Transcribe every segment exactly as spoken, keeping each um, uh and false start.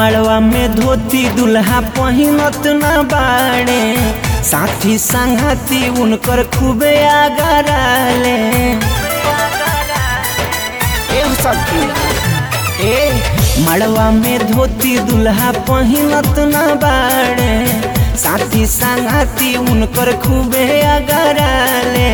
मड़वा में धोती दुल्हा पहिनत न बाड़े, साथी संगती उनकर खूबे आगराले। ए मड़वा में धोती दुल्हा पहिनत न बाड़े, साथी संगती उनकर खूबे आगराले।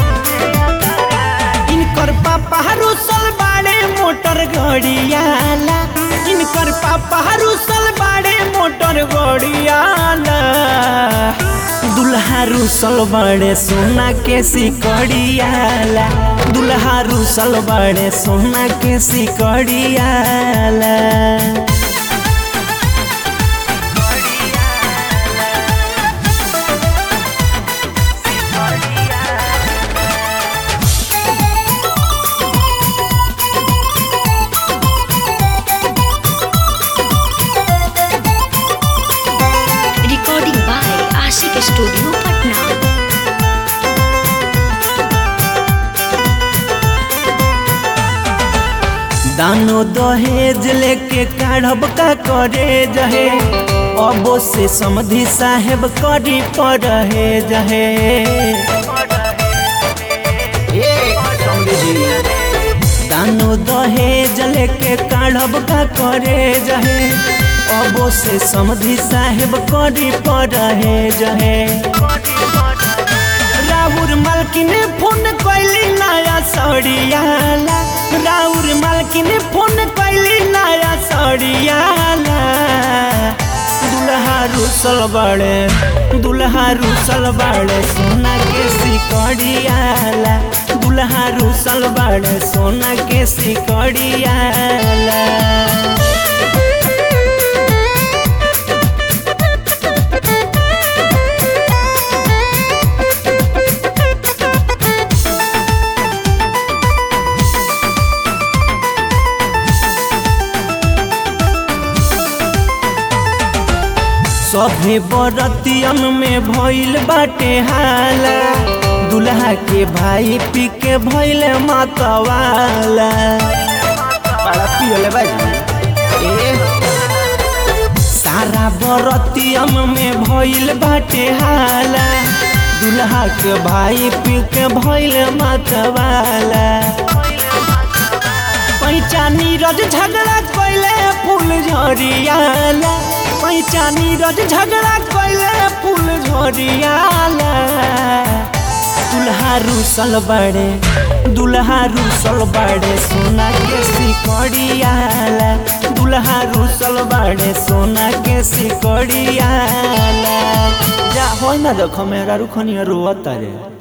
इनकर पापा रुसल बाड़े मोटर गड़ियाला, इनकर पापा रुसल बाड़े मोटर गड़ियाला। दुल्हा रुसल बाड़े सोना के सिकड़ियाला, दुल्हा रुसल बाड़े सोना के सिकड़ियाला। स्टूडियो पटना। दानो दहेज लेके काढ़ब का करे जहे, अबो से समधी साहेब करी पड़े जहे। दानो दहेज लेके काढ़ब का करे जहे, अबो से समधी साहेब करी पड़े जहे। राउर मालकिन फोन कैली नया सड़ियाला, राउर मालकिन फोन कैली नया सड़ियाला। दुल्हा रुसल बाड़े, दुल्हा रुसल बाड़े सोना के सिकड़ियाला, दुल्हा रुसल बाड़े सोना के सिकड़ियाला। सभे बरतियन में भइल बाटे हाला, दुल्हा के भाई पी के भइल मतवाला। सारा बरतियन में भइल बाटे हाला, दुल्हा के भाई पी के भइल मतवाला। पैचानी रज झगड़ा कैले फूल झड़ियाला, पैचानी रज झगड़ा कैले फूल झड़ियाला। दुल्हा रुसल बाड़े, दुल्हा रुसल बाड़े सोना के सिकड़ियाला, दुल्हा रुसल बाड़े सोना के सिकड़ियाला। जा हो ना देखो मेरा रुखनिया रोवता रे।